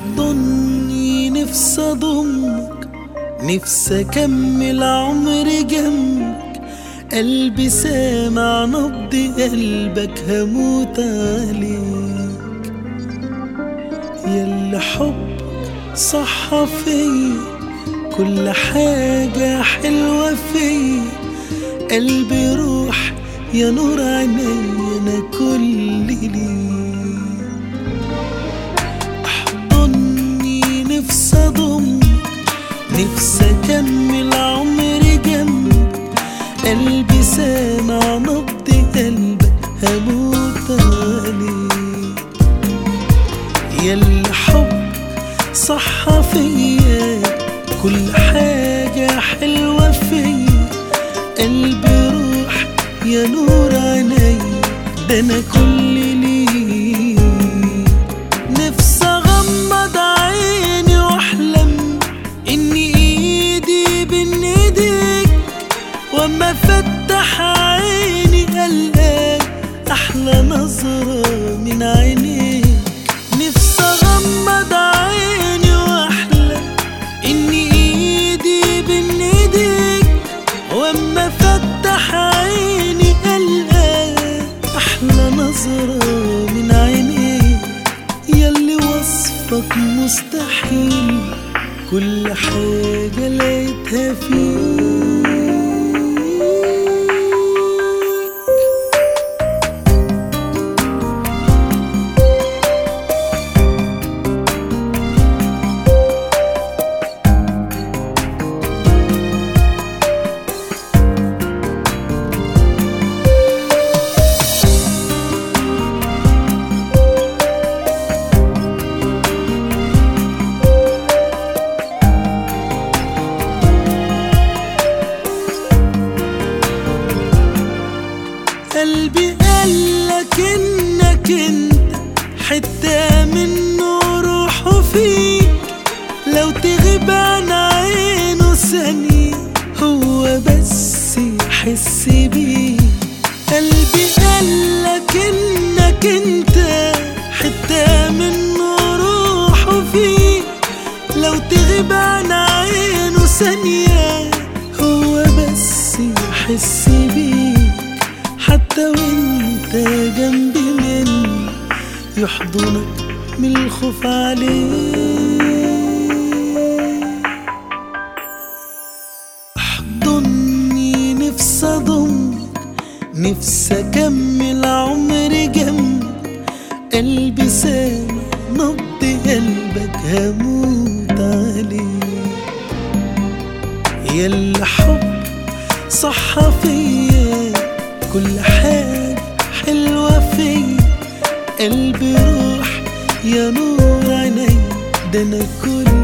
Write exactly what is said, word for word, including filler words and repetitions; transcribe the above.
احضني نفسي اضمك، نفسي اكمل عمري جنبك، قلبي سامع نبض قلبك هموت عليك. ياللي حبك صح فيا كل حاجة حلوة فيا، قلبي روح يا نور عيني انا كل ليك. احضني نفسي اضمك، نفسي اكمل عمري جنبك، قلبي سامع نبض قلبك هموت عليك. ياللي حبك صح فيا كل حاجة حلوة فيا، قلبي روح يا نور عيني ده انا كل ليك. نفسي اغمض عيني واحلم اني ايدي بين ايديك، واما افتح عيني القاك احلى نظرة من عينيك. نفسي اغمض عيني واحلم اني ايدي بين ايديك، واما افتح عيني القاك احلى نظرة من عينيك. ياللي وصفك مستحيل كل حاجة لقيتها فيك. قلبي قالك انك انت حتة منه روحه فيك، لو تغيب عن عينه ثانية هو بس يحس بيك. قلبي قالك انك انت حتة منه روحه فيك، لو تغيب عن عينه ثانية هو بس يحس بيك. حتى وانت جنبي مني يحضنك من الخوف عليك. احضني نفسي اضمك، نفسي اكمل عمري جنبك، قلبي سامع نبض قلبك هموت عليك. ياللي حب صح فيا كل حاجة حلوة فيا، قلبي روح يا نور عيني ده انا كل